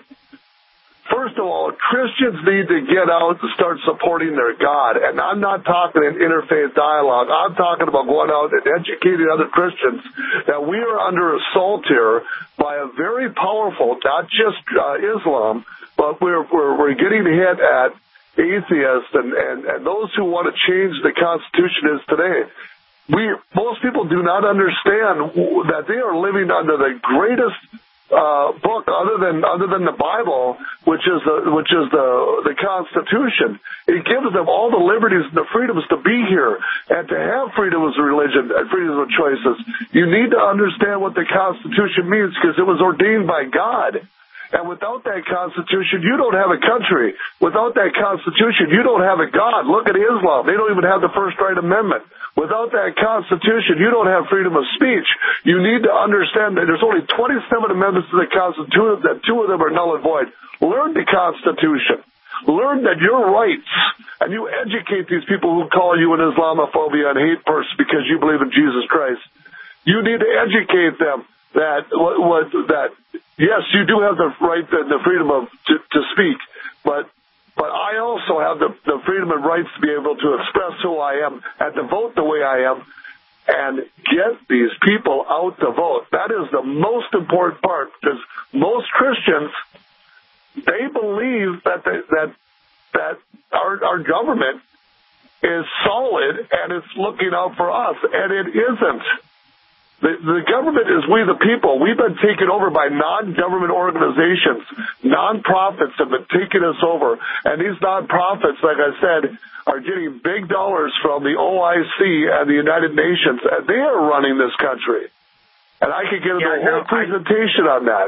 first of all, Christians need to get out and start supporting their God. And I'm not talking an interfaith dialogue. I'm talking about going out and educating other Christians that we are under assault here by a very powerful, not just uh, Islam, but we're, we're, we're getting hit at atheists and, and, and those who want to change the Constitution is today. We, most people do not understand that they are living under the greatest Uh, book other than other than the Bible, which is the which is the the Constitution. It gives them all the liberties and the freedoms to be here and to have freedom of religion and freedom of choices. You need to understand what the Constitution means because it was ordained by God. And without that Constitution, you don't have a country. Without that Constitution, you don't have a God. Look at Islam. They don't even have the First Right Amendment. Without that Constitution, you don't have freedom of speech. You need to understand that there's only twenty-seven amendments to the Constitution, that two of them are null and void. Learn the Constitution. Learn that your rights, and you educate these people who call you an Islamophobia and hate person because you believe in Jesus Christ. You need to educate them that what, what that yes, you do have the right, the, the freedom of to, to speak, but but I also have the, the freedom and rights to be able to express who I am and to vote the way I am and get these people out to vote. That is the most important part because most Christians, they believe that the, that that our our government is solid and it's looking out for us, and it isn't. The, the government is we the people. We've been taken over by non-government organizations. Non-profits have been taking us over. And these non-profits, like I said, are getting big dollars from the O I C and the United Nations. And they are running this country. And I could give yeah, a whole no, presentation I, on that.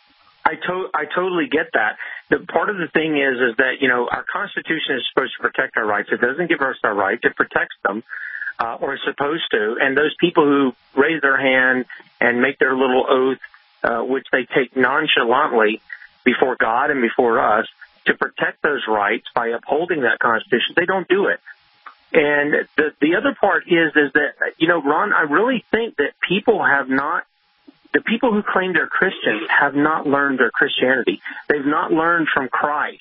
I, to- I totally get that. The part of the thing is, is that, you know, our Constitution is supposed to protect our rights. It doesn't give us our rights. It protects them. Uh, or is supposed to, and those people who raise their hand and make their little oath, uh, which they take nonchalantly before God and before us, to protect those rights by upholding that Constitution, they don't do it. And the the other part is, is that, you know, Ron, I really think that people have not, the people who claim they're Christians have not learned their Christianity. They've not learned from Christ.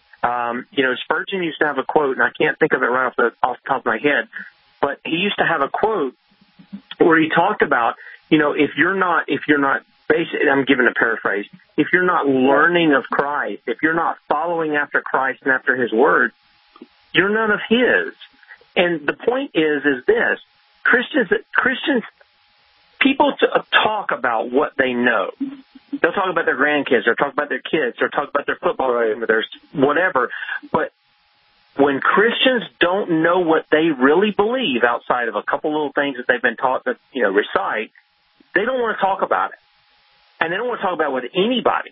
Um, you know, Spurgeon used to have a quote, and I can't think of it right off the, off the top of my head, but he used to have a quote where he talked about, you know, if you're not, if you're not, basically, I'm giving a paraphrase, if you're not learning of Christ, if you're not following after Christ and after His Word, you're none of His. And the point is, is this: Christians, Christians, people talk about what they know. They'll talk about their grandkids, they'll talk about their kids, they'll talk about their football team, or their whatever, but when Christians don't know what they really believe outside of a couple little things that they've been taught to, you know, recite, they don't want to talk about it. And they don't want to talk about it with anybody.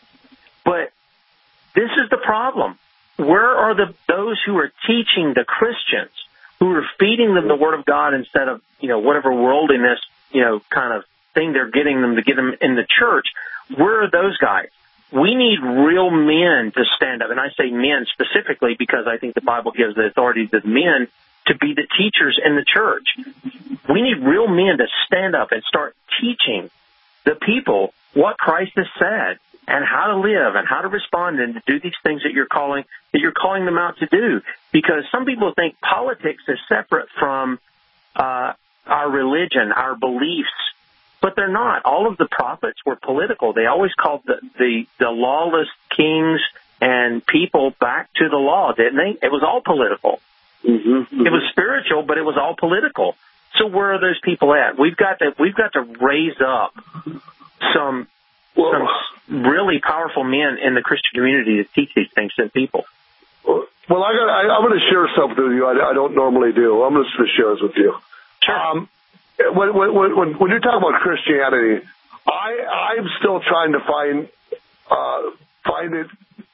But this is the problem. Where are the those who are teaching the Christians, who are feeding them the Word of God instead of, you know, whatever worldliness, you know, kind of thing they're getting them to get them in the church? Where are those guys? We need real men to stand up, and I say men specifically because I think the Bible gives the authority to the men to be the teachers in the church. We need real men to stand up and start teaching the people what Christ has said and how to live and how to respond and to do these things that you're calling that you're calling them out to do. Because some people think politics is separate from uh, our religion, our beliefs. But they're not. All of the prophets were political. They always called the, the, the lawless kings and people back to the law, didn't they? It was all political. Mm-hmm, mm-hmm. It was spiritual, but it was all political. So where are those people at? We've got to we've got to raise up some well, some really powerful men in the Christian community to teach these things to people. Well, I got, I, I'm going to share something with you. I, I don't normally do. I'm just going to share this with you. Sure. Um, When, when, when, when you talk about Christianity, I, I'm still trying to find uh, find it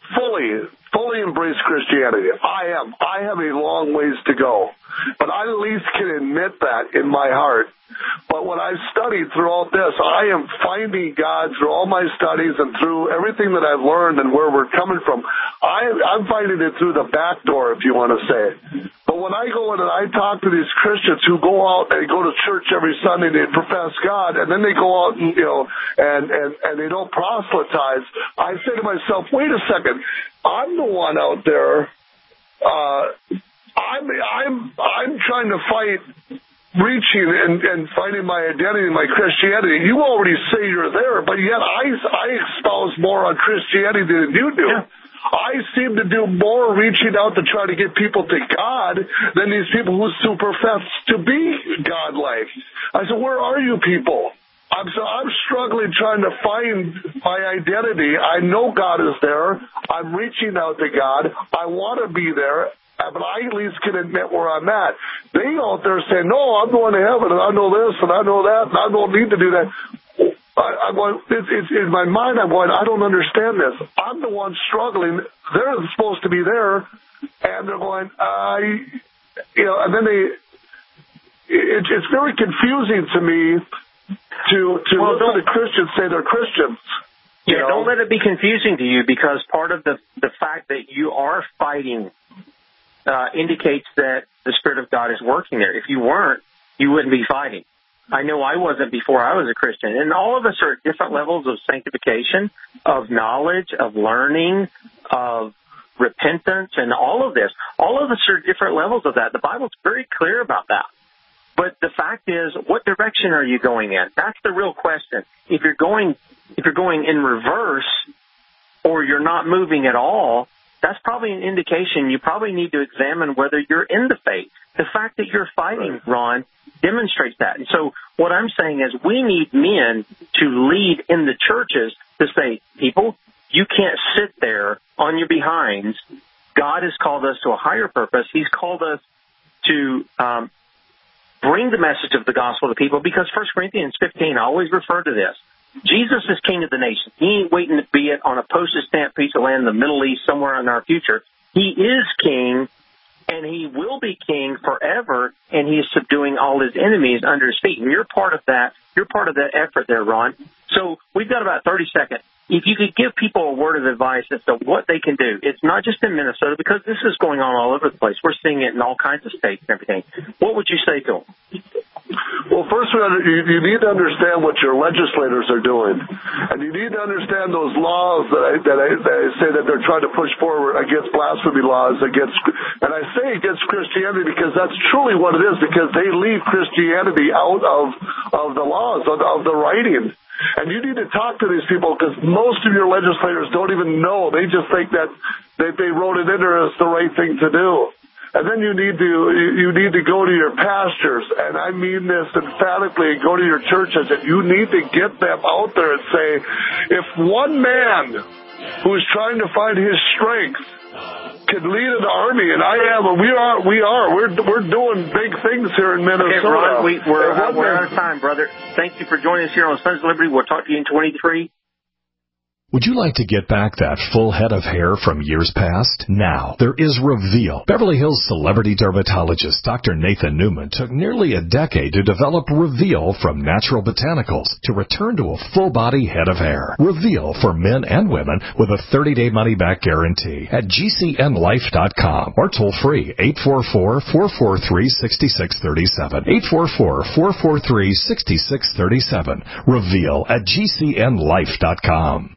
fully, fully embrace Christianity. I am. I have a long ways to go. But I at least can admit that in my heart. But when I've studied through all this, I am finding God through all my studies and through everything that I've learned and where we're coming from. I, I'm finding it through the back door, if you want to say it. But when I go in and I talk to these Christians who go out and go to church every Sunday and they profess God, and then they go out and, you know, and, and, and they don't proselytize, I say to myself, wait a second, I'm the one out there, uh, I'm, I'm, I'm trying to fight reaching and, and finding my identity, my Christianity. You already say you're there, but yet I, I espouse more on Christianity than you do. Yeah. I seem to do more reaching out to try to get people to God than these people who, who profess to be God-like. I said, where are you people? I'm so I'm struggling trying to find my identity. I know God is there. I'm reaching out to God. I want to be there. But I at least can admit where I'm at. They out there saying, no, I'm going to heaven, and I know this, and I know that, and I don't need to do that. I, I'm going, it's, it's, in my mind, I'm going, I don't understand this. I'm the one struggling. They're supposed to be there, and they're going, I, you know, and then they, it, it's very confusing to me to, to well, listen to Christians say they're Christians. Yeah, know? Don't let it be confusing to you, because part of the, the fact that you are fighting Uh, indicates that the Spirit of God is working there. If you weren't, you wouldn't be fighting. I know I wasn't before I was a Christian. And all of us are at different levels of sanctification, of knowledge, of learning, of repentance, and all of this. All of us are at different levels of that. The Bible's very clear about that. But the fact is, what direction are you going in? That's the real question. If you're going, if you're going in reverse, or you're not moving at all, that's probably an indication you probably need to examine whether you're in the faith. The fact that you're fighting, Ron, demonstrates that. And so what I'm saying is we need men to lead in the churches to say, people, you can't sit there on your behinds. God has called us to a higher purpose. He's called us to um, bring the message of the gospel to people, because First Corinthians fifteen, I always refer to this. Jesus is king of the nation. He ain't waiting to be it on a postage stamp piece of land in the Middle East somewhere in our future. He is king, and he will be king forever, and he is subduing all his enemies under his feet. And you're part of that. You're part of that effort there, Ron. So we've got about thirty seconds. If you could give people a word of advice as to what they can do. It's not just in Minnesota, because this is going on all over the place. We're seeing it in all kinds of states and everything. What would you say to them? Well, first, you need to understand what your legislators are doing. And you need to understand those laws that I, that I, that I say that they're trying to push forward against blasphemy laws, against, and I say against Christianity because that's truly what it is, because they leave Christianity out of, of the laws, of, of the writing. And you need to talk to these people, because most of your legislators don't even know. They just think that they, they wrote it in there as the right thing to do. And then you need to you need to go to your pastors, and I mean this emphatically, go to your churches, and you need to get them out there and say, if one man who's trying to find his strength could lead an army, and I am, and we are, we are, we're we're doing big things here in Minnesota. Okay, Ron, we, we're, uh, we're out of time, brother. Thank you for joining us here on Sons of Liberty. We'll talk to you in twenty-three. Would you like to get back that full head of hair from years past? Now, there is Reveal. Beverly Hills celebrity dermatologist Doctor Nathan Newman took nearly a decade to develop Reveal from natural botanicals to return to a full-body head of hair. Reveal for men and women with a thirty-day money-back guarantee at G C N life dot com or toll-free eight four four, four four three, six six three seven. eight four four, four four three, six six three seven. Reveal at G C N life dot com.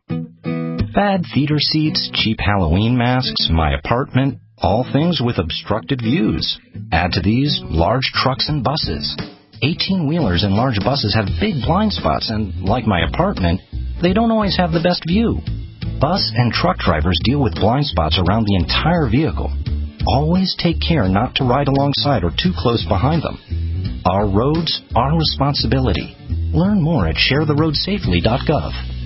Bad theater seats, cheap Halloween masks, my apartment, all things with obstructed views. Add to these large trucks and buses. eighteen-wheelers and large buses have big blind spots, and like my apartment, they don't always have the best view. Bus and truck drivers deal with blind spots around the entire vehicle. Always take care not to ride alongside or too close behind them. Our roads, our responsibility. Learn more at share the road safely dot gov.